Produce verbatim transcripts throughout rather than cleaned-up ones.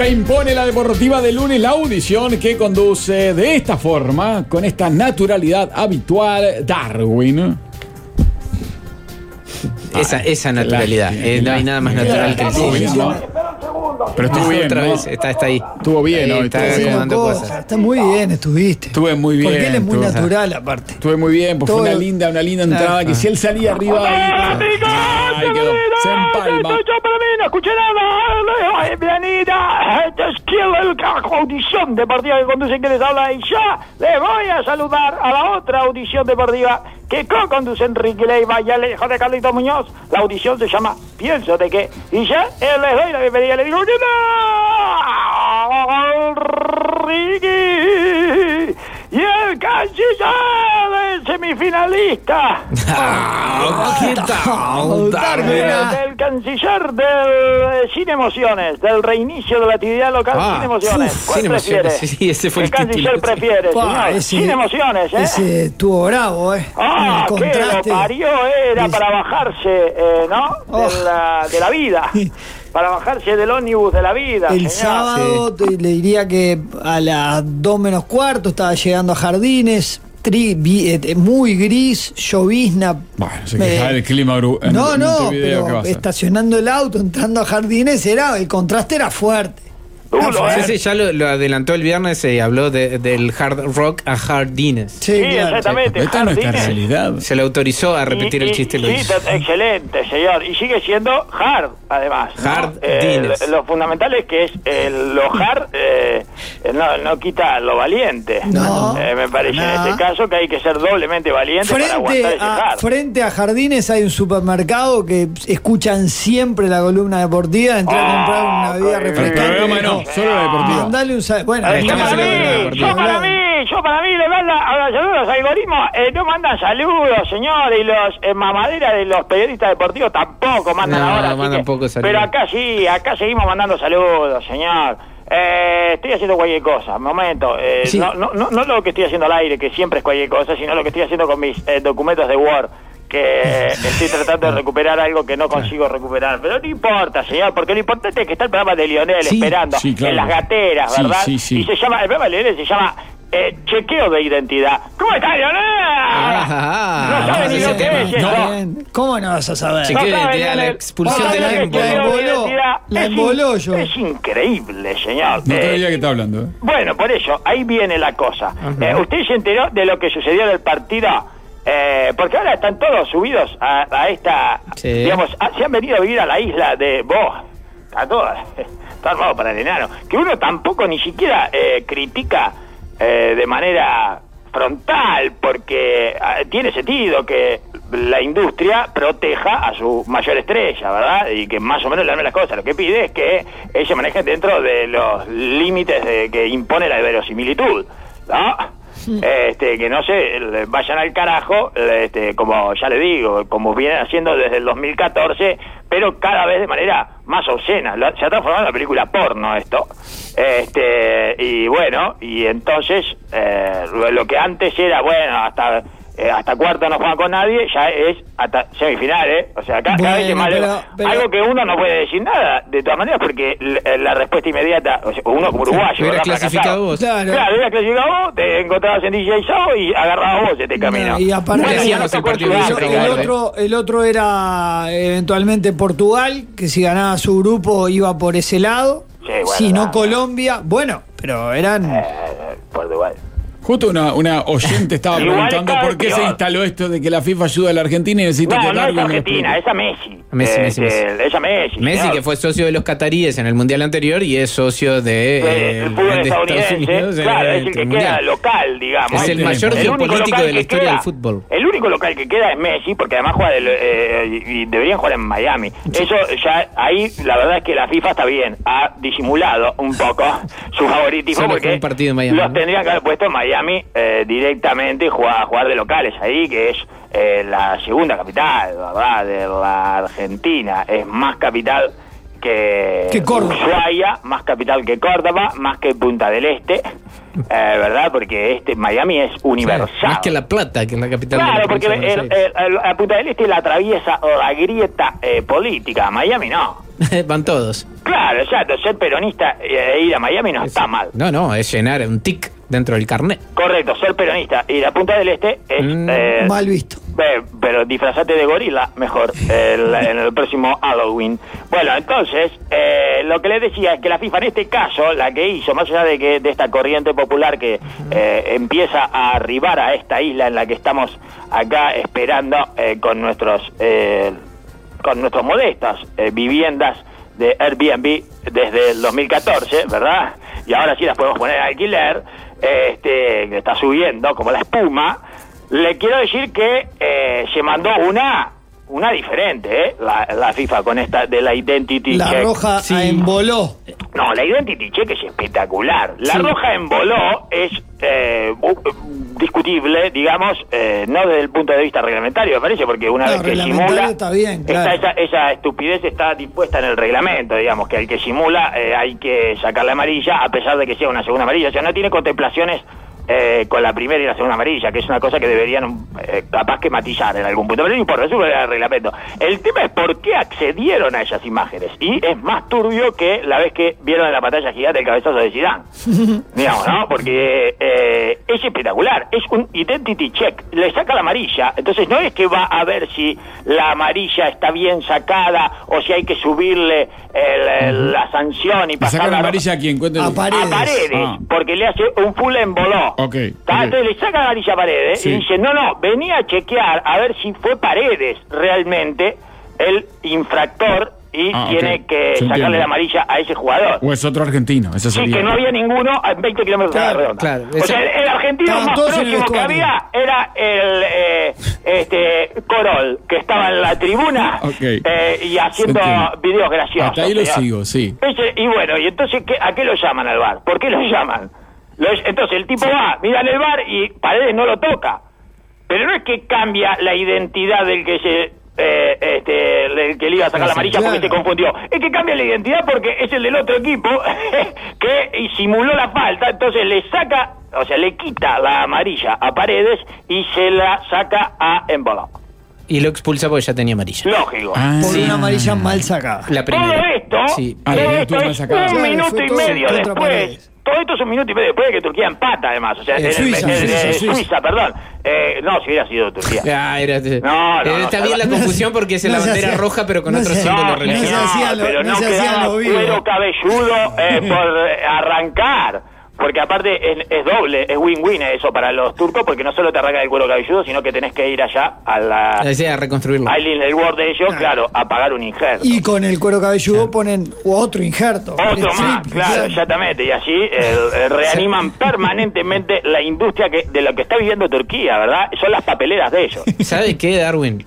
impone la deportiva de lunes, la audición que conduce de esta forma, con esta naturalidad habitual, Darwin. Esa, esa naturalidad, eh, no hay nada más natural que el silencio. Pero estuvo bien, otra ¿no? vez, está, está ahí. Estuvo bien, ¿no? Está Estuvo acomodando bien. cosas. Está muy bien, estuviste. Estuve muy bien. Porque él es muy estuve- natural, aparte. Estuve muy bien, pues fue Todo- una linda, una linda entrada Ah. que si él salía arriba ahí, ahí quedó. Se empalma. Yo para mí no escuché nada. Ay, Bienvenida. Esta es Kill, el audición deportiva que conduce que les habla. Y ya les voy a saludar a la otra audición deportiva que co-conduce Enrique Leiva y Alejo de Carlitos Muñoz. La audición se llama Pienso de qué. Y ya eh, les doy la bienvenida. Le digo, Enrique. Y el canciller del semifinalista. ¿Qué tal, Darwin? Del, del canciller del eh, Sin Emociones, del reinicio de la actividad local Ah, Sin Emociones. uf, ¿Cuál Sin prefiere? Emociones, sí, ese fue ¿Qué el canciller título. prefiere, Pa, señor? ese- Sin Emociones, ¿eh? Ese estuvo bravo, ¿eh? Ah, El que lo contraste. parió era Es- para bajarse, eh, ¿no? Oh. De, la, de la vida. Para bajarse del ómnibus de la vida, El señor. sábado te- le diría que a las dos menos cuarto estaba llegando a Jardines, tri- vi- eh, muy gris, llovizna. Bueno, se Me- quejaba del clima gru- en No, no, Montevideo, ¿qué va a pero hacer? estacionando el auto, entrando a Jardines, era el contraste era fuerte. Duro, Era Sí, ¿eh? sí, ya lo, lo adelantó el viernes y habló de- del hard rock a Hardines. Sí, Sí, claro. exactamente. Esta es nuestra Jardines. realidad. Se le autorizó a repetir Y- el y- chiste. y- Lo sí, hizo. t- excelente, señor. Y sigue siendo hard, además. ¿no? Hard Eh, Dines. lo fundamental es que es el, lo hard eh, no, no quita lo valiente. No, Eh, me parece nada. en este caso que hay que ser doblemente valiente para Frente aguantar ese a, hard. frente a Jardines hay un supermercado que escuchan siempre la columna deportiva, entré a Ah, comprar una bebida qué El refrescante. programa no, solo la deportiva. Mandale un sa- bueno, Eh, yo Estamos para hablando de la mí, deportiva. yo para mí, yo para mí le manda a los saludos, los algoritmos eh, no mandan saludos, señor, y los eh, mamaderas de los periodistas deportivos tampoco mandan No, ahora. así mandan que- pocos saludos. Pero acá sí, acá seguimos mandando saludos, señor. Eh, estoy haciendo cualquier cosa, momento. Eh, Sí. no, no, no, no lo que estoy haciendo al aire, que siempre es cualquier cosa, sino lo que estoy haciendo con mis eh, documentos de Word. Que estoy tratando de recuperar algo que no consigo recuperar. Pero no importa, señor, porque lo importante es que está el programa de Lionel Sí, esperando sí, claro. en las gateras, Sí, ¿verdad? sí, sí. Y se llama, el programa de Lionel se llama eh, Chequeo de Identidad. ¿Cómo está, Lionel? Ah, no sabe vamos ni a lo ese que tema. es eso. Está bien. ¿Cómo no vas a saber? Chequeo de No sabe, identidad, la Lionel. expulsión No del sabe tiempo. que chequeo de La emboló, identidad la es in- emboló yo. Es increíble, señor. No te Eh, diría que está hablando, ¿eh? Bueno, por eso, ahí viene la cosa. Eh, ¿Usted se enteró de lo que sucedió en el partido? Eh, porque ahora están todos subidos a, a esta... Sí. Digamos, a- se han venido a vivir a la isla de Vos. Está todo, está armado para el enano. Que uno tampoco ni siquiera eh, critica eh, de manera frontal, porque eh, tiene sentido que la industria proteja a su mayor estrella, ¿verdad? Y que más o menos le arme las cosas. Lo que pide es que ella maneje dentro de los límites de, que impone la verosimilitud, ¿no? Este, que no se le vayan al carajo, este, como ya le digo, como vienen haciendo desde el dos mil catorce, pero cada vez de manera más obscena. La- se ha transformado en una película porno esto. Este, y bueno, y entonces eh, lo, lo que antes era, bueno, hasta eh, hasta cuarto no juega con nadie, ya es hasta semifinal, ¿eh? O sea, acá cada vez es Bueno, más pero- lejos. pero- Algo que uno no puede decir nada, de todas maneras, porque la, la respuesta inmediata, o sea, uno como uruguayo, Hubieras ¿verdad? clasificado Fracasado. vos. Claro. Claro, hubieras clasificado vos, te encontrabas en D J Show y agarrabas vos este camino. No, y aparte- Bueno, ya Decíamos nos el tocó en partido de El, Sudáfrica. Sudáfrica, el otro, el otro era eventualmente Portugal, que si ganaba su grupo iba por ese lado. Sí, bueno, si no no. Colombia, bueno, pero eran... Eh, Portugal. Justo una, una oyente estaba Igual preguntando está por qué se peor. instaló esto de que la FIFA ayuda a la Argentina y necesita No, que no es Darwin lo Argentina, explique. es a Messi. Messi, Eh, Messi, Messi. eh, Es a Messi. Messi, señor. que fue socio de los cataríes en el mundial anterior y es socio de, Eh, eh, el fútbol de Estados estadounidense, Unidos en claro, es el este que mundial. queda local, digamos. Es el mayor único geopolítico local de la que historia queda- del fútbol. El único local que queda es Messi, porque además juega del, eh, y deberían jugar en Miami. Eso ya, ahí la verdad es que la FIFA está bien, ha disimulado un poco su favoritismo, Solo porque fue un partido en Miami, los ¿no? tendrían que haber puesto en Miami eh, directamente y jugar, jugar de locales ahí, que es eh, la segunda capital, ¿verdad?, de la Argentina. Es más capital que Que Córdoba. Ushuaia, más capital que Córdoba, más que Punta del Este, eh, ¿verdad? Porque este Miami es universal. Sí, más que La Plata, que es la capital de la Claro, porque provincia de el, Buenos Aires. el- el- la Punta del Este la atraviesa la grieta eh, política, Miami no. Van todos. Claro, exacto, ser peronista e ir a Miami no Es- está mal. No, no, es llenar un tic dentro del carnet. Correcto, ser peronista y la Punta del Este es... Mm, eh, Mal visto. Eh, pero disfrazate de gorila mejor el- en el próximo Halloween. Bueno, entonces, eh, lo que les decía es que la FIFA en este caso, la que hizo, más allá de que de esta corriente popular que eh, empieza a arribar a esta isla en la que estamos acá esperando eh, con nuestros eh, con nuestras modestas eh, viviendas de Airbnb desde el dos mil catorce, ¿verdad? Y ahora sí las podemos poner a alquiler, este, que está subiendo como la espuma. Le quiero decir que eh, se mandó una una diferente, ¿eh? La, la FIFA con esta de la Identity La Check. roja Sí. a emboló. No, la Identity Check es espectacular. La Sí. roja en voló es eh, bu- discutible, digamos, eh, no desde el punto de vista reglamentario, me parece, porque una No, vez que reglamentario simula... está bien, está claro. esa, esa estupidez está dispuesta en el reglamento, digamos, que al que simula eh, hay que sacarle amarilla, a pesar de que sea una segunda amarilla. O sea, no tiene contemplaciones eh, con la primera y la segunda amarilla, que es una cosa que deberían eh, capaz que matizar en algún punto, pero no importa, eso es el reglamento. El tema es por qué accedieron a esas imágenes, y es más turbio que la vez que vieron en la pantalla gigante el cabezazo de Zidane, digamos, ¿no? Porque eh, es espectacular, es un identity check, le saca la amarilla, entonces no es que va a ver si la amarilla está bien sacada o si hay que subirle el- el- la sanción y ¿Le pasar saca la amarilla a quién? Cuéntale. A Paredes. a Paredes, Ah. porque le hace un full emboló. Ok, ¿Tá? ok. Entonces le saca la amarilla a Paredes Sí. y dice, no, no, venía a chequear a ver si fue Paredes realmente el infractor y Ah, ok. tiene que Se sacarle entiende. la amarilla a ese jugador. O es otro argentino, eso Sí, sería. que no había ninguno a veinte kilómetros de la Claro, redonda. claro, O ese- sea, el, el argentino Estaban más todos en el próximo que vestuario. había era el eh, este Corol, que estaba en la tribuna Ok. eh, y haciendo Se entiende. videos graciosos. Hasta ahí lo señor. sigo, sí. Ese- y bueno, y entonces, ¿qué, ¿a qué lo llaman al bar? ¿Por qué lo llaman? Lo- entonces el tipo va, mira en el bar y Paredes no lo toca. Pero no es que cambia la identidad del que se eh, este, del que le iba a sacar la amarilla porque Claro. se confundió. Es que cambia la identidad porque es el del otro equipo que y simuló la falta, entonces le saca, o sea, le quita la amarilla a Paredes y se la saca a Embolo. Y lo expulsa porque ya tenía amarilla. Lógico. Ah, Por Sí. una amarilla mal sacada. La Todo primera. esto, Sí. Ah, todo la esto tuvo mal es sacada. un Claro, minuto fue y todo medio contra después. Paredes. Todo esto es un minuto y medio después de que Turquía empata, además. O sea, Eh, en- Suiza, en- en- Suiza, eh, Suiza. Suiza, perdón. Eh, no, si hubiera sido Turquía. Ah, era- No, no, eh, no, está no, bien la no, confusión porque es no la se bandera hacía- roja pero con no otro se- símbolo No, religioso. se hacía lo- pero no no, se hacía quedaba lo vivo. cuero cabelludo eh, por eh, arrancar. Porque aparte es, es doble, es win-win eso para los turcos, porque no solo te arranca el cuero cabelludo, sino que tenés que ir allá a la... O sea, reconstruirlo. al el World de ellos, claro, a pagar un injerto. Y con el cuero cabelludo ponen otro injerto. Otro El más, triple, claro, exactamente. Y así eh, eh, reaniman permanentemente la industria que de lo que está viviendo Turquía, ¿verdad? Son las papeleras de ellos. ¿Sabe qué, Darwin?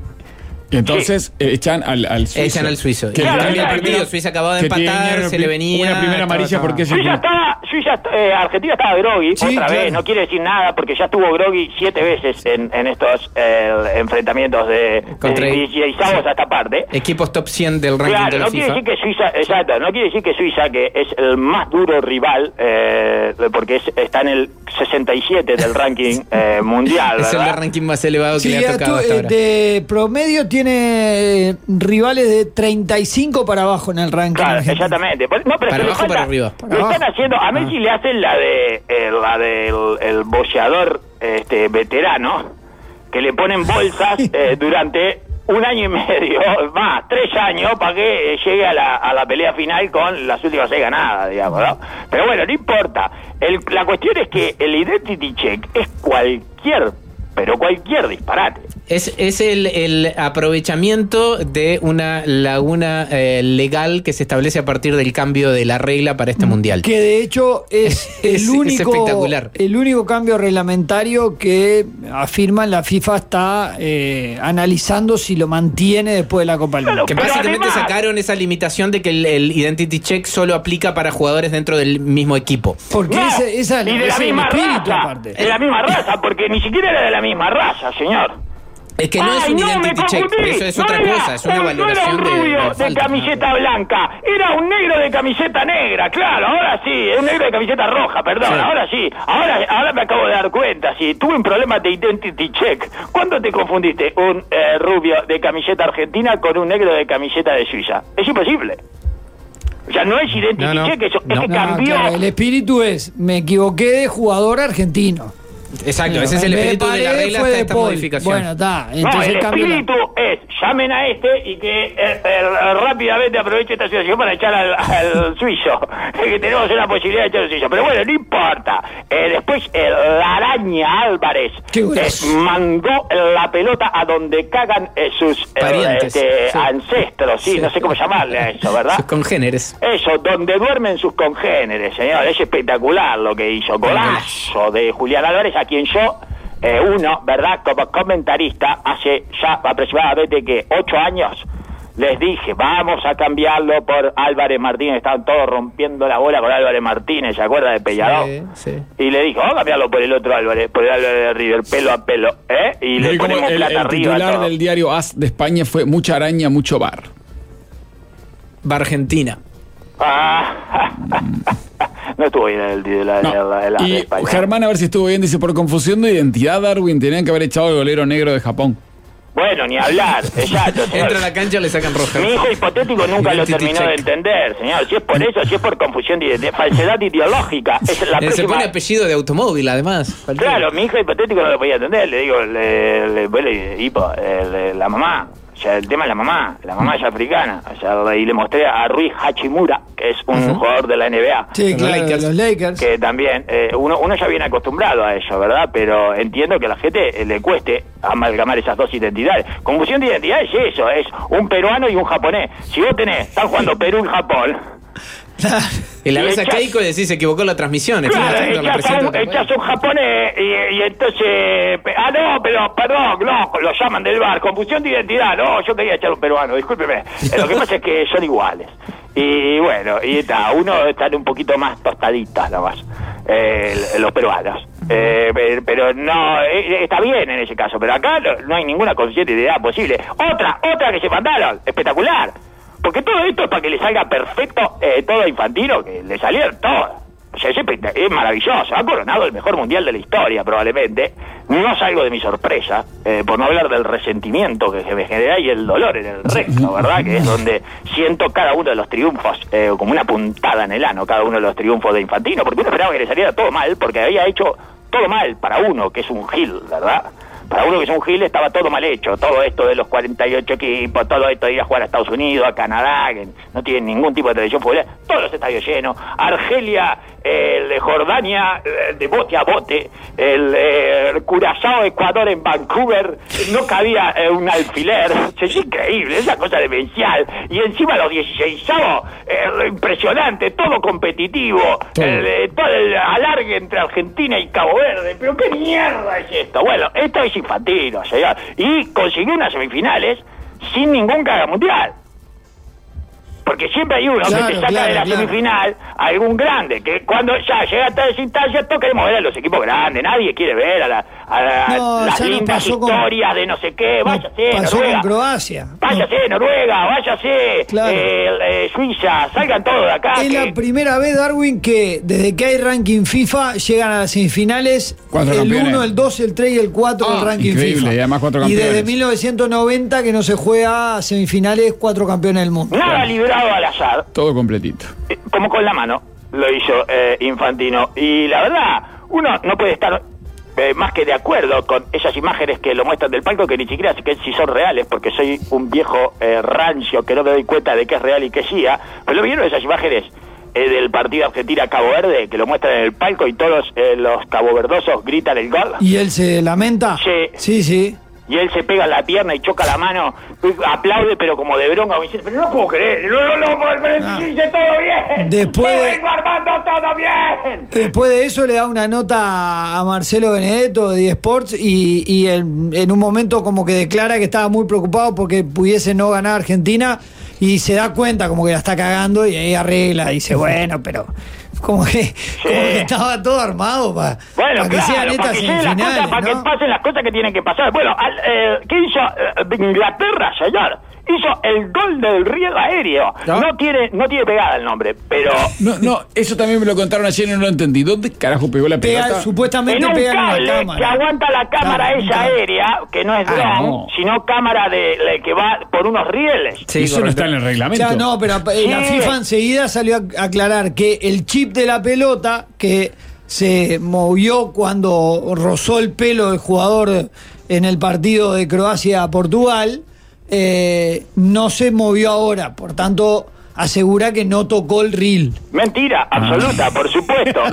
Y entonces eh, echan al, al suizo. Echan al suizo. Que Y Claro, cambia el claro, partido. claro. Suiza acababa de Que empatar, tiene se le venía. una primera estaba- amarilla estaba- porque se- Suiza estaba, Suiza, eh, Argentina estaba groggy, Sí, otra claro. vez, no quiere decir nada porque ya estuvo groggy siete veces en, en estos eh, enfrentamientos de, Contra- de dieciséis a esta parte. Equipos top cien del ranking Claro, de la no quiere FIFA. decir que Suiza, exacto, no quiere decir que Suiza, que es el más duro rival, eh, porque es- está en el sesenta y siete del ranking eh, mundial, Es el ¿verdad? de ranking más elevado que Sí, le ha tú, tocado hasta eh, ahora. de promedio tiene eh, rivales de treinta y cinco para abajo en el ranking. Claro, argentino. exactamente. Por- No, pero ¿Para es que le abajo o falta- para arriba? Para le abajo. están haciendo, a Messi le hacen la de eh, la del el boxeador este veterano, que le ponen bolsas eh, durante un año y medio, más, tres años, para que eh, llegue a la, a la pelea final con las últimas seis ganadas, digamos, ¿no? Pero bueno, no importa. El- la cuestión es que el identity check es cualquier, pero cualquier disparate. Es, es el, el aprovechamiento de una laguna eh, legal que se establece a partir del cambio de la regla para este mundial. Que de hecho es, Es- es el único espectacular. el único cambio reglamentario que afirman la FIFA está eh, analizando si lo mantiene después de la Copa del Mundo. Claro. Que Pero básicamente además- sacaron esa limitación de que el, el identity check solo aplica para jugadores dentro del mismo equipo. Porque No, ese, esa, y de ese la es el misma espíritu raza, aparte. de la misma raza, porque ni siquiera era de la misma raza, señor. Es que no Ay, es un no, identity me check, confundí. eso es No otra era cosa, es una un- valoración no de, era un de rubio la de, falta. camiseta blanca, era un negro de camiseta negra, claro, ahora sí, es un negro de camiseta roja, perdón, Sí. ahora sí, ahora, ahora me acabo de dar cuenta, sí, tuve un problema de identity check. ¿Cuándo te confundiste un eh, rubio de camiseta argentina con un negro de camiseta de Suiza? Es imposible. O sea, no es identity No, no, check, eso, no. es que No, cambió. claro, el espíritu es, me equivoqué de jugador argentino. Exacto, Bueno, ese es en el vez de espíritu de la Paredes regla fue hasta de esta Paul. modificación. Bueno, está. No, Entonces el cambio la- espíritu es, llamen a este y que eh, eh, rápidamente aproveche esta situación para echar al, al suizo, que tenemos una posibilidad de echar al suizo. Pero bueno, no importa. Eh, después, el Araña Álvarez Qué eh, golazo. mandó la pelota a donde cagan eh, sus eh, Parientes, este, sí. ancestros, sí, Sí. no sé cómo llamarle a eso, ¿verdad? Sus congéneres. Eso, donde duermen sus congéneres, señor. Es espectacular lo que hizo. Golazo de Julián Álvarez, a quien yo, eh, uno, ¿verdad? Como comentarista, hace ya aproximadamente que ocho años, les dije, vamos a cambiarlo por Álvarez Martínez. Estaban todos rompiendo la bola con Álvarez Martínez, ¿se acuerda de Pellador? Sí, sí. Y le dije, vamos a cambiarlo por el otro Álvarez, por el Álvarez de River, pelo a pelo, ¿eh? Y le Y como ponemos el, plata el arriba. titular todo. del diario AS de España fue mucha araña, mucho bar. Va Argentina. Ah, no estuvo bien el de la, No. de la, de la- de Y España. Germán, a ver si estuvo bien, dice, por confusión de identidad, Darwin tenían que haber echado al golero negro de Japón. Bueno, ni hablar, exacto. señor. Entra a la cancha, le sacan roja. Mi hijo hipotético nunca lo Identity terminó check. de entender, señor. Si es por eso, si es por confusión de, de falsedad ideológica. Es la Eh, Se próxima... pone apellido de automóvil, además. Cualquiera. Claro, mi hijo hipotético no lo podía entender. Le digo, le, le, le, hipo, eh, le- la mamá. O sea, el tema es la mamá. La mamá es africana. O sea, y le mostré a Rui Hachimura, que es un Ujú. jugador de la N B A. Sí, Los claro, Lakers. los Lakers. Que también, eh, uno, uno ya viene acostumbrado a eso, ¿verdad? Pero entiendo que a la gente eh, le cueste amalgamar esas dos identidades. Confusión de identidad es eso, es un peruano y un japonés. Si vos tenés, están jugando Perú y Japón, Y la y ves a echas- Keiko y decís, se equivocó la transmisión. encima claro, está la echás a, presenta un, otra vez. echás a un japonés y, y entonces... pe- Ah, no, pero perdón, no, lo llaman del bar. Confusión de identidad, no, yo quería echar un peruano, discúlpeme. Eh, lo que pasa es que son iguales. Y bueno, y está, uno están un poquito más tostaditas nomás, eh, los peruanos. Eh, pero, pero no, eh, está bien en ese caso, pero acá no, no hay ninguna confusión de identidad posible. Otra, otra que se mandaron, espectacular. Porque todo esto es para que le salga perfecto eh, todo a Infantino, que le salieron todo. O sea, es, espect- es maravilloso. Ha coronado el mejor mundial de la historia, probablemente. No salgo de mi sorpresa, eh, por no hablar del resentimiento que, que me genera y el dolor en el recto, ¿verdad? Que es donde siento cada uno de los triunfos, eh, como una puntada en el ano, cada uno de los triunfos de Infantino. Porque uno esperaba que le saliera todo mal, porque había hecho todo mal para uno, que es un gil, ¿verdad? Para uno que es un gil estaba todo mal hecho, todo esto de los cuarenta y ocho equipos, todo esto de ir a jugar a Estados Unidos, a Canadá, que no tienen ningún tipo de tradición futbolera, todos los estadios llenos, Argelia, el de Jordania, el de bote a bote, el, eh, el Curazao, Ecuador en Vancouver, no cabía eh, un alfiler, es increíble, esa cosa demencial, y encima los dieciseisavos, eh, impresionante, todo competitivo, Todo. el, eh, todo el alargue entre Argentina y Cabo Verde, pero qué mierda es esto. Bueno, esto es Infantino, señor, y consiguió unas semifinales sin ningún caga mundial. Porque siempre hay uno Claro, que te saca claro, de la claro. semifinal a algún grande, que cuando ya llega hasta esa instancia, todos queremos ver a los equipos grandes, nadie quiere ver a, la, a la- No, las ya no lindas pasó con- historias de no sé qué, váyase, Pasó Noruega. con Croacia. Váyase, Noruega, váyase, Claro. eh, eh, Suiza, salgan todos de acá. Es que- la primera vez, Darwin, que desde que hay ranking FIFA llegan a las semifinales Cuatro el campeones. uno, el dos, el tres y el cuatro Ah, del ranking increíble, FIFA. y además cuatro Y campeones. desde mil novecientos noventa que no se juega a semifinales, cuatro campeones del mundo. Nada librado al azar. Todo completito. Eh, como con la mano lo hizo eh, Infantino, y la verdad uno no puede estar eh, más que de acuerdo con esas imágenes que lo muestran del palco, que ni siquiera sé que si son reales, porque soy un viejo eh, rancio que no me doy cuenta de qué es real y qué sí, ¿ah? Pero lo vieron esas imágenes eh, del partido Argentina-Cabo Verde, que lo muestran en el palco y todos eh, los caboverdosos gritan el gol, ¿Y él se lamenta? Sí. Sí, sí. y él se pega en la pierna y choca la mano, aplaude pero como de bronca, como diciendo, pero no puedo creer, no, no, no, pero, pero Ah. hice todo bien, Después yo de- vengo armando todo bien. Después de eso le da una nota a Marcelo Benedetto de D Sports y, y en, en un momento como que declara que estaba muy preocupado porque pudiese no ganar Argentina y se da cuenta como que la está cagando y ahí arregla, dice, bueno, pero como que, sí. como que estaba todo armado para bueno, pa que claro, sean estas para que, semifinales, cosas, para ¿no? que pasen las cosas que tienen que pasar. Bueno, al, eh, ¿qué hizo eh, Inglaterra ayer? Hizo el gol del riego aéreo. ¿No? no tiene no tiene pegada el nombre, pero... No, no, eso también me lo contaron ayer y no lo entendí. ¿Dónde carajo pegó la Pega, pelota? supuestamente en un pega cable en la cámara. que aguanta la cámara Claro, esa aérea, que no es Ah, drone, no. sino cámara de, de que va por unos rieles. Sí, eso no correcto. está en el reglamento. Ya, no, pero eh, la Sí. FIFA enseguida salió a aclarar que el chip de la pelota que se movió cuando rozó el pelo del jugador en el partido de Croacia-Portugal eh, no se movió ahora, por tanto asegura que no tocó el reel. Mentira, absoluta, Ah. por supuesto.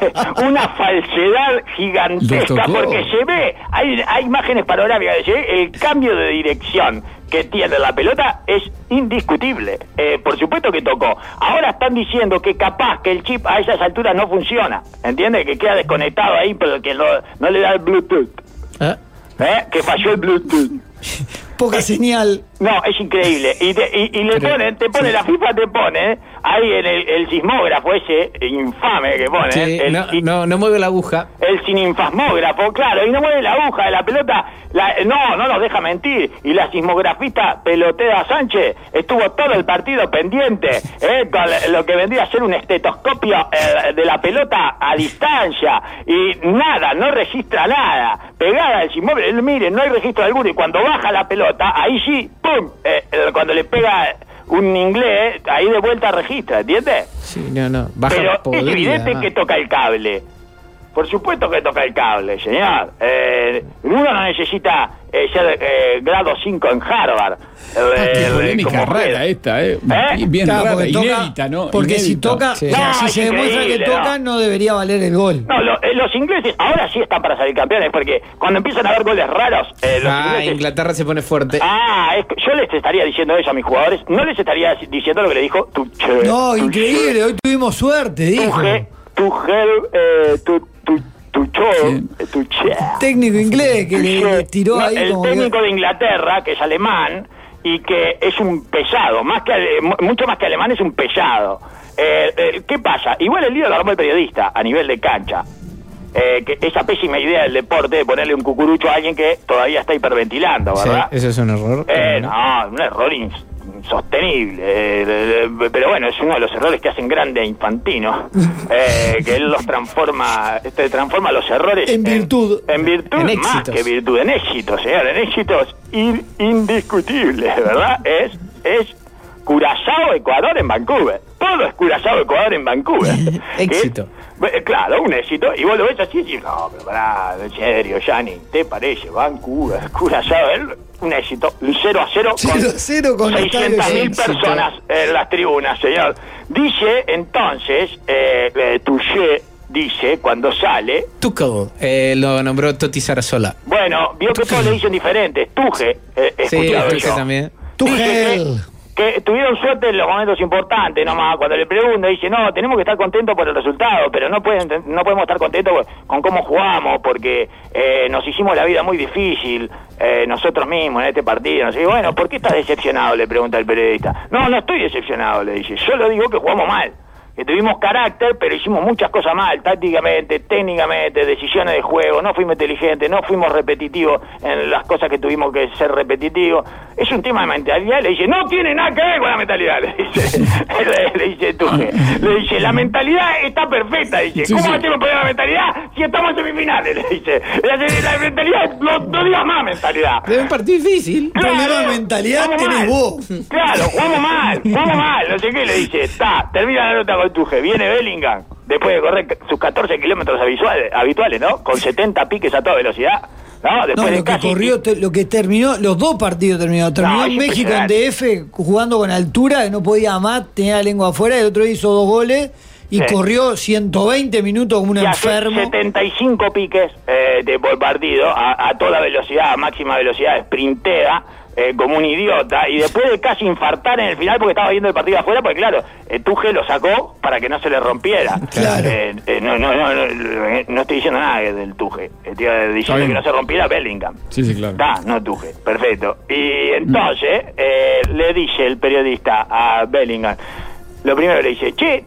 Una falsedad gigantesca, Lo tocó. porque se ve, hay, hay imágenes panorámicas, se ve el cambio de dirección que tiene la pelota es indiscutible. Eh, por supuesto que tocó. Ahora están diciendo que capaz que el chip a esas alturas no funciona, ¿entiendes? Que queda desconectado ahí, pero que no, no le da el Bluetooth. ¿Eh? ¿Eh? Que falló el Bluetooth. Poca señal. No, es increíble. Y, te, y, y le Pero- ponen, te pone, sí. la FIFA te pone ahí en el, el sismógrafo ese infame que pone. Sí, el, no, y- no, no mueve la aguja. el sininfasmógrafo, claro, y no mueve la aguja de la pelota. La, no, no nos deja mentir. Y la sismografista Pelotea Sánchez estuvo todo el partido pendiente, eh, con lo que vendría a ser un estetoscopio eh, de la pelota a distancia. Y nada, no registra nada. Pegada al sismógrafo, miren, no hay registro alguno. Y cuando baja la pelota, ahí sí, ¡pum! Eh, eh, cuando le pega un inglés, ahí de vuelta registra, ¿entiendes? Sí, no, no. Baja Pero es podrida. evidente que toca el cable. Por supuesto que toca el cable, señor. Eh, uno no necesita eh, ser eh, grado cinco en Harvard. Ah, qué Eh, polémica como rara usted. esta, ¿eh? ¿Eh? Bien Claro, rara, porque toca- inédita, ¿no? Porque si Inédita. toca, Sí. o sea, No, si es se demuestra que increíble, toca, no. no debería valer el gol. No, lo- eh, los ingleses ahora sí están para salir campeones, porque cuando empiezan a haber goles raros, eh, los Ah, ingleses... Inglaterra se pone fuerte. Ah, es que yo les estaría diciendo eso a mis jugadores, no les estaría diciendo lo que le dijo Tuchel. No, increíble, hoy tuvimos suerte, dijo. Tuchel, Tuchel, eh, tu, tu, Tuchel, eh, Tuchel. Técnico inglés que le, Tuchel. le tiró No, ahí el como técnico que- de Inglaterra, que es alemán, y que es un pesado, más que ale- mu- mucho más que alemán, es un pesado. Eh, eh, ¿Qué pasa? Igual el lío lo armó el periodista a nivel de cancha. Eh, que esa pésima idea del deporte de ponerle un cucurucho a alguien que todavía está hiperventilando, Sí, ¿verdad? eso es un error. Eh, ¿no? no, un error ins- insostenible. Eh, eh, eh, pero bueno, es uno de los errores que hacen grande a Infantino. Eh, que él los transforma, este, transforma los errores En virtud. En, en virtud, En más éxitos. que virtud, en éxitos, señor, en éxitos in- indiscutibles, ¿verdad? Es, es Curazao, Ecuador en Vancouver. Todo es Curazao, Ecuador en Vancouver. Éxito. Que- eh, Claro, un éxito. Y vos lo ves así y decís, no, pero pará, en serio, Gianni, ¿te parece? Vancouver, Curazao, él, un éxito. cero a cero con cero a cero con seiscientas mil Éxito. personas en las tribunas, señor. Dice entonces, eh, eh, Touché dice, cuando sale, Tuchel, eh, lo nombró Totti Sarasola. bueno, vio que todos le dicen diferentes. Tuje, eh, he Sí, escuchado Tuchel yo. también. Tuchel. Dice que, que tuvieron suerte en los momentos importantes, nomás. Cuando le pregunto, dice, no, tenemos que estar contentos por el resultado, pero no pueden, no podemos estar contentos con cómo jugamos, porque eh, nos hicimos la vida muy difícil, eh, nosotros mismos en este partido. No sé, bueno, ¿por qué estás decepcionado?, le pregunta el periodista. No, no estoy decepcionado, le dice, yo lo digo que jugamos mal. Que tuvimos carácter, pero hicimos muchas cosas mal, tácticamente, técnicamente, decisiones de juego, no fuimos inteligentes, no fuimos repetitivos en las cosas que tuvimos que ser repetitivos. Es un tema de mentalidad, le dice, no tiene nada que ver con la mentalidad, le dice, le, le dice Tuchel. Le dice, la mentalidad está perfecta, dice, Sí, ¿cómo sí. hacemos poner la mentalidad si estamos en semifinales? Le dice, la, la mentalidad, no, no digas más mentalidad. Es un partido difícil. Problema de mentalidad jugamos tenés mal. vos. Claro, jugamos mal, jugamos mal, no sé qué, le dice, está, termina la nota con Tuchel, viene Bellingham, después de correr sus catorce kilómetros habituales, habituales, ¿no? Con setenta piques a toda velocidad, ¿no? Después No, de lo que casi... corrió, te- lo que terminó, los dos partidos terminó. Terminó No, en es México en impresionante. D F jugando con altura, que no podía más, tenía la lengua afuera, y el otro hizo dos goles y Sí. corrió ciento veinte minutos como un y hace enfermo. setenta y cinco piques eh, de por partido a, a toda velocidad, a máxima velocidad, sprintea, eh, como un idiota, y después de casi infartar en el final porque estaba viendo el partido afuera, porque claro, eh, Tuchel lo sacó para que no se le rompiera. Claro. Eh, eh, no, no, no, no, eh, no estoy diciendo nada del Tuchel, estoy eh, diciendo bien. que no se rompiera Bellingham. Sí, sí, claro. Está, no Tuchel, perfecto. Y entonces eh, le dice el periodista a Bellingham, lo primero le dice, che,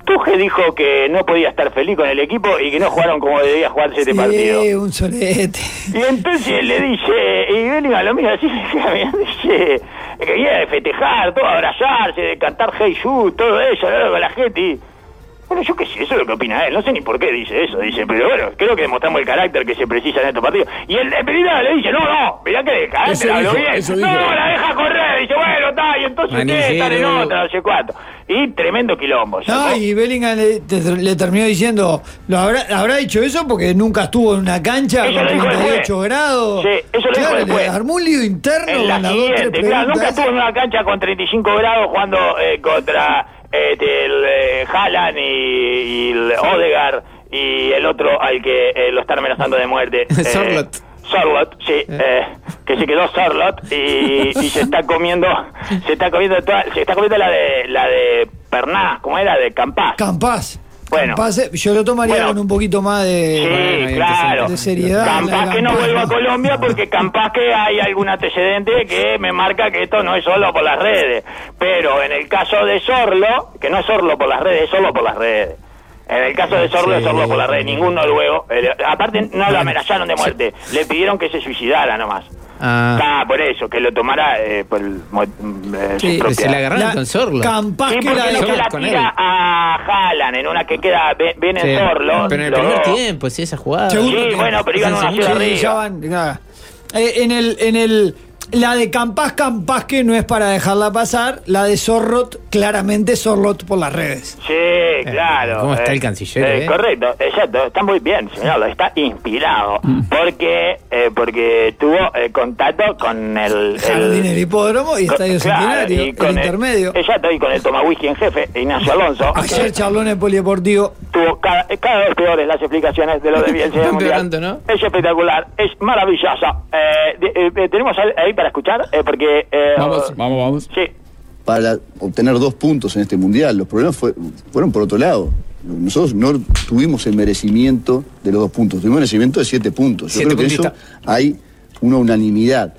Tuche dijo que no podía estar feliz con el equipo y que no jugaron como debía jugarse este sí, partido. un solete. Y entonces le dice, y Bellingham lo mira así, dice que viene de festejar, todo abrazarse, de cantar Hey Jude, todo eso, ¿no? Con la gente. Y, bueno, yo qué sé, eso es lo que opina él, no sé ni por qué dice eso, dice, pero bueno, creo que demostramos el carácter que se precisa en estos partidos. Y el de Pereira le dice, no, no, mirá que de carácter habló bien, no, no, la deja correr, dice, bueno, está, y entonces ustedes están en otra, no sé cuánto. Y tremendo quilombo. No, y Bellingham le, te, le terminó diciendo, lo habrá, habrá dicho eso porque nunca estuvo en una cancha eso con treinta y ocho grados. Sí, eso lo claro, dijo después. Le armó un lío interno en la con las siguiente, dos, tres claro, nunca preguntas. estuvo en una cancha con treinta y cinco grados jugando eh, contra este, el eh, Haaland y, y el Odegaard y el otro al que eh, lo están amenazando de muerte. Eh, Sorloth. Sorloth, sí, eh, que se quedó Sorloth y, y se está comiendo, se está comiendo toda, se está comiendo la de la de Pernás, ¿cómo era? De Campás. Campás. Bueno. Campás, yo lo tomaría Bueno. con un poquito más de, Sí, bueno, claro. de seriedad. Capaz la que no Campás, vuelva a ¿no? Colombia porque capaz que hay algún antecedente que me marca que esto no es solo por las redes. Pero en el caso de Sorlo, que no es Sorlo por las redes, es solo por las redes. En el caso de Sorlo, es Sorlo por las redes, ningún noruego. Eh, aparte, no lo amenazaron de muerte, le pidieron que se suicidara nomás. Ah, Ah, por eso, que lo tomara eh, por el, mo- eh, Sí, su propia- se la agarraron La- con Sorlo. Campás Sí, que porque la no dejó- se la con tira él. a Haaland en una que queda bien bien en Sí, Sorlo. pero en el lo- primer tiempo, sí, esa jugada. Segundo Sí, tiempo. bueno, pero iban una Sí, ciudad Sí, ya arriba. van, claro. Eh, en el, en el, la de Campás, Campás que no es para dejarla pasar, la de Sorloth, claramente Sorloth por las redes. Sí, claro. ¿Cómo está el canciller, Eh, eh? Correcto, exacto, está muy bien, señor, está inspirado, porque eh, porque tuvo eh, contacto con el... Jardín, el hipódromo y con- Estadio claro, Centenario, y el con intermedio. Exacto, y con el toma whisky en jefe, Ignacio Alonso. Ayer que charló en el polideportivo. tuvo cada, cada vez peores las explicaciones de lo de Bielsa en el Mundial. Empeorando, ¿no? Es espectacular, es maravilloso. Eh, de- eh, ¿Tenemos ahí ahí para escuchar? Eh, porque... eh, Vamos, vamos, vamos. Sí. Para obtener dos puntos en este mundial. Los problemas fue- fueron por otro lado. Nosotros no tuvimos el merecimiento de los dos puntos, tuvimos el merecimiento de siete puntos. Yo Siete creo que eso puntistas. hay una unanimidad.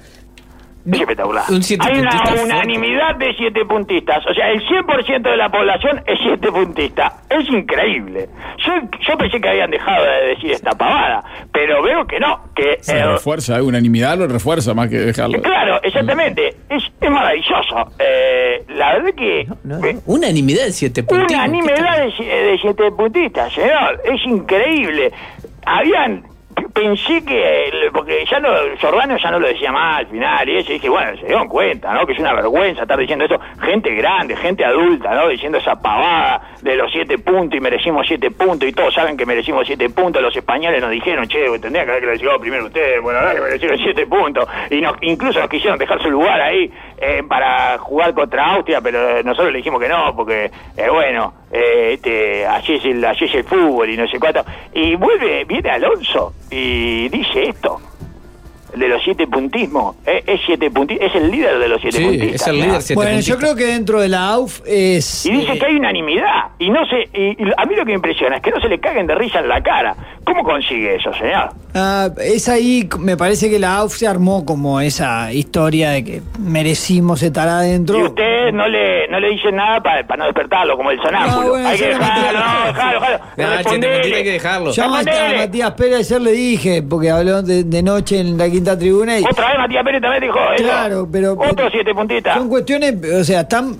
Es espectacular. Un siete Hay una puntista fuerte. unanimidad de siete puntistas. O sea, el cien por ciento de la población es siete puntista. Es increíble. Yo, yo pensé que habían dejado de decir esta pavada, pero veo que no. Que Se eh, refuerza, ¿eh? Unanimidad lo refuerza más que dejarlo. Claro, exactamente. Es, es maravilloso. Eh, la verdad que... No, no. eh, Unanimidad de siete puntos. Unanimidad de, si- de siete puntistas, señor. Es increíble. Habían... Pensé que, el- porque ya no, Giordano ya no lo decía más al final, y eso, y dije, bueno, se dieron cuenta, ¿no? Que es una vergüenza estar diciendo eso. Gente grande, gente adulta, ¿no? Diciendo esa pavada de los siete puntos y merecimos siete puntos, y todos saben que merecimos siete puntos. Los españoles nos dijeron, che, tendría que haber llegado primero ustedes, bueno, ahora que merecieron siete puntos. Y nos, incluso nos quisieron dejar su lugar ahí eh, para jugar contra Austria, pero nosotros le dijimos que no, porque, eh, bueno, eh, este, así es, el, así es el fútbol y no sé cuánto. Y vuelve, viene Alonso y dice esto, de los siete puntismos, eh, es siete punti- es el líder de los siete Sí, puntistas. es el ¿no? líder siete Bueno, puntista. yo creo que dentro de la A U F es... Y dice eh, que hay unanimidad, y no sé, y, y a mí lo que me impresiona es que no se le caguen de risa en la cara. ¿Cómo consigue eso, señor? ah, es ahí, me parece que la A U F se armó como esa historia de que merecimos estar adentro. Y usted no le no le dice nada para no despertarlo, como el sonámbulo. No, bueno, hay que yo no me dejarlo, quiero- no, dejarlo, dejarlo. No, siete Respondele. puntistas hay que dejarlo. Yo a Mat- a Respondele. Matías Pérez ayer le dije, porque habló de, de noche en la quinta tribuna y... Otra vez Matías Pérez también dijo eso. Claro, pero... Otro siete puntistas. Son cuestiones, o sea, están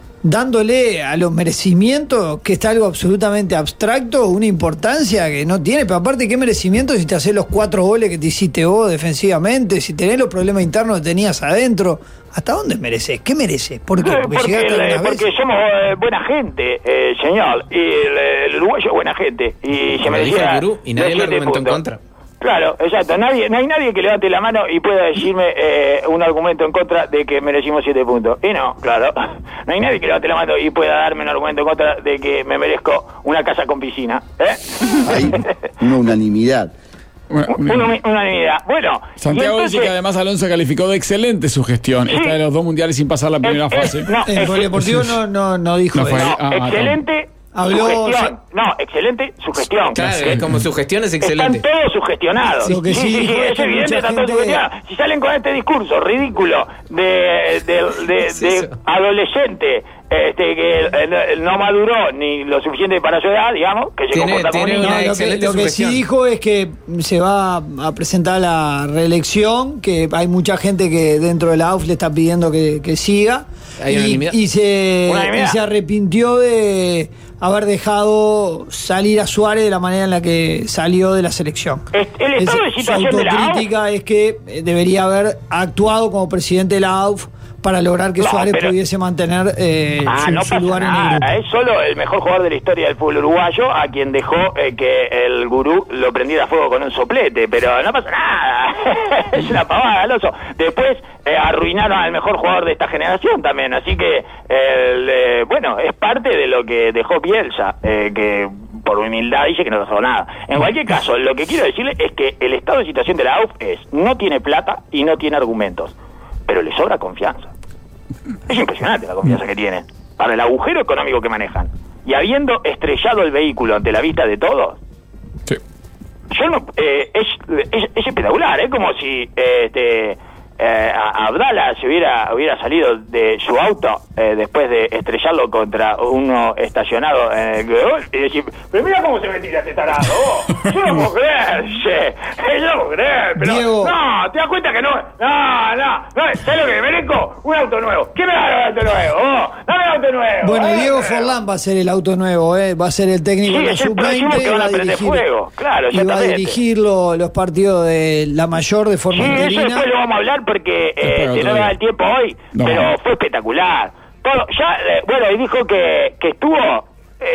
dándole a los merecimientos, que está algo absolutamente abstracto, una importancia que no tiene. Pero aparte, ¿qué merecimiento si te haces los cuatro goles que te hiciste vos defensivamente? Si tenés los problemas internos que tenías adentro, ¿hasta dónde mereces? ¿Qué mereces? ¿Por qué? Eh, Porque, Porque, llegaste el- alguna vez. porque somos eh, buena gente, eh, señor. Y el, el uruguayo es buena gente. Y se Como merecía dijo el gurú, y nadie los lo siete argumentó en puntos. contra. Claro, exacto. Nadie, no hay nadie que levante la mano y pueda decirme eh, un argumento en contra de que merecimos siete puntos. Y no, claro. No hay nadie que levante la mano y pueda darme un argumento en contra de que me merezco una casa con piscina. ¿Eh? Hay una unanimidad. Una- Una, una- una unanimidad. Bueno, Santiago y entonces- dice que además Alonso calificó de excelente su gestión. Sí. Esta de los dos mundiales sin pasar la primera es- es- fase. no, En es- Polideportivo no, no, no dijo No fue eso. ahí. no, Ah, ah, excelente Habló- su gestión. No, excelente su gestión. Claro, es como su gestión es excelente. Están todos sugestionados. Lo que sí dijo es es que evidente, mucha están todos gente- sugestionados. Si salen con este discurso ridículo de, de, de, es de eso? adolescente este, que eh, no maduró ni lo suficiente para su edad, digamos, que se Tiene- comporta como tiene niño. una No, lo que, excelente lo que sí sugestión. dijo es que se va a presentar la reelección, que hay mucha gente que dentro de la A U F le está pidiendo que, que siga. Hay y, unanimidad. y se, Unanimidad. y se arrepintió de haber dejado salir a Suárez de la manera en la que salió de la selección. Es- el estado Es- de su situación de la A U F. autocrítica es que eh, debería haber actuado como presidente de la A U F para lograr que No, Suárez pero- pudiese mantener eh, Ah, su, no su pasa lugar en el nada. grupo. Es solo el mejor jugador de la historia del fútbol uruguayo a quien dejó eh, que el gurú lo prendiera a fuego con un soplete, pero no pasa nada. Es una pavada, Alonso. Después eh, arruinaron al mejor jugador de esta generación también, así que, el, eh, bueno, es parte de lo que dejó Bielsa, eh, que por humildad dice que no dejó nada. En cualquier caso, lo que quiero decirle es que el estado de situación de la A U F es, no tiene plata y no tiene argumentos, pero le sobra confianza. Es impresionante la confianza que tienen para el agujero económico que manejan. Y habiendo estrellado el vehículo ante la vista de todos, Sí. yo no, eh, es, es, es espectacular, es como si eh, este, eh, a- Abdala se hubiera, hubiera salido de su auto eh, después de estrellarlo contra uno estacionado en el gol y decir, pero mira cómo se me tira este tarado, vos. Yo no puedo creer, che. Yo no puedo creer, pero Diego. no, te das cuenta que no, no, no, no, ¿sabes lo que me merezco? Un auto nuevo. ¿Qué me da el auto nuevo? Vos? Dame el auto nuevo. Bueno, dame el Diego auto nuevo. Forlán va a ser el auto nuevo, ¿eh? Va a ser el técnico Sí, de la es el sub próximo veinte que van a prender fuego. Claro, y va a exactamente. dirigir lo- los partidos de la mayor de forma Sí, eso interina. después lo vamos a hablar porque eh, Después que otro no me día. da el tiempo hoy, No. pero fue espectacular. Todo, ya, eh, bueno, y dijo que, que estuvo,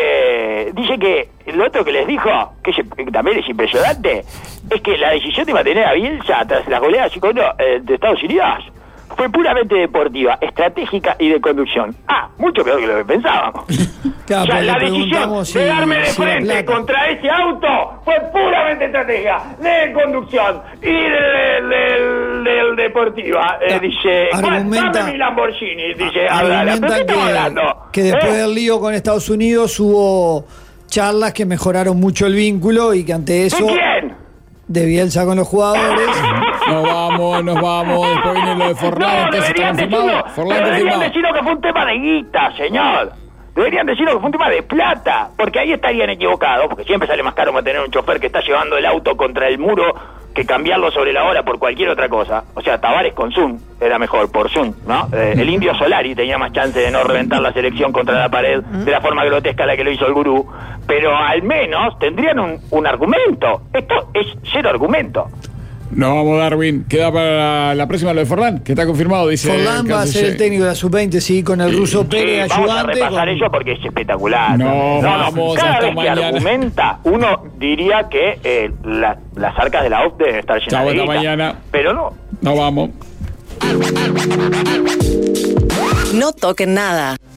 eh, dice que lo otro que les dijo, que, es- que también es impresionante, es que la decisión de mantener a Bielsa tras las goleadas cinco uno, eh, de Estados Unidos fue puramente deportiva, estratégica y de conducción. Ah, mucho peor que lo que pensábamos. Claro, O sea, pero la le decisión preguntamos de si- darme de si la frente plata. contra ese auto fue puramente estratégica, de conducción y del, del, del deportiva. Eh, Ah, dice, argumenta- dame mi Lamborghini, dice, Abdala. ¿Pero qué Argumentan estamos hablando? que, que después ¿Eh? del lío con Estados Unidos hubo charlas que mejoraron mucho el vínculo y que ante ¿De eso, quién? de Bielsa con los jugadores, Nos vamos, nos vamos. Después viene lo de Forlán. No, Entonces está deberían decirlo, confirmado. Forlán deberían confirmado. decirlo que fue un tema de guita, señor. Deberían decirlo que fue un tema de plata, porque ahí estarían equivocados, porque siempre sale más caro mantener un chofer que está llevando el auto contra el muro que cambiarlo sobre la hora por cualquier otra cosa. O sea, Tavares con Zoom era mejor por Zoom, ¿no? Eh, el Indio Solari tenía más chance de no reventar la selección contra la pared de la forma grotesca la que lo hizo el gurú, pero al menos tendrían un, un argumento. Esto es cero argumento. Nos vamos, Darwin. Queda para la, la próxima lo de Forlán, que está confirmado, dice. Forlán va a ser el Canciller. técnico de la sub veinte, sí, con el ruso Sí, Pérez vamos a ayudante. repasar con- eso porque es espectacular. No, vamos, Cada hasta vez que mañana. argumenta, uno diría que eh, la- las arcas de la O F deben estar llenas Chau, de hasta guita, mañana. pero no. Nos vamos. No toquen nada.